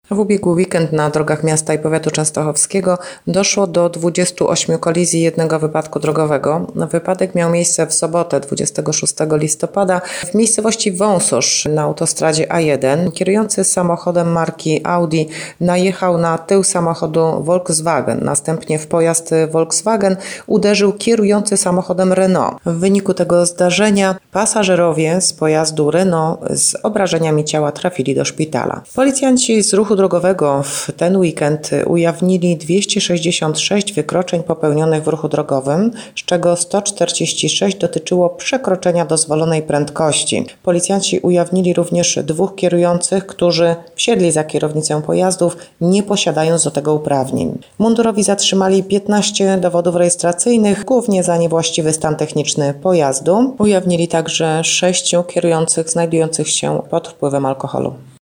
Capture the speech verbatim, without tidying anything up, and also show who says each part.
Speaker 1: W ubiegły weekend na drogach miasta i powiatu częstochowskiego doszło do dwudziestu ośmiu kolizji i jednego wypadku drogowego. Wypadek miał miejsce w sobotę dwudziestego szóstego listopada w miejscowości Wąsosz na autostradzie A jeden. Kierujący samochodem marki Audi najechał na tył samochodu Volkswagen. Następnie w pojazd Volkswagen uderzył kierujący samochodem Renault. W wyniku tego zdarzenia pasażerowie z pojazdu Renault z obrażeniami ciała trafili do szpitala. Policjanci z ruchu drogowego w ten weekend ujawnili dwieście sześćdziesiąt sześć wykroczeń popełnionych w ruchu drogowym, z czego sto czterdzieści sześć dotyczyło przekroczenia dozwolonej prędkości. Policjanci ujawnili również dwóch kierujących, którzy wsiedli za kierownicę pojazdów, nie posiadając do tego uprawnień. Mundurowi zatrzymali piętnaście dowodów rejestracyjnych, głównie za niewłaściwy stan techniczny pojazdu. Ujawnili także sześciu kierujących znajdujących się pod wpływem alkoholu.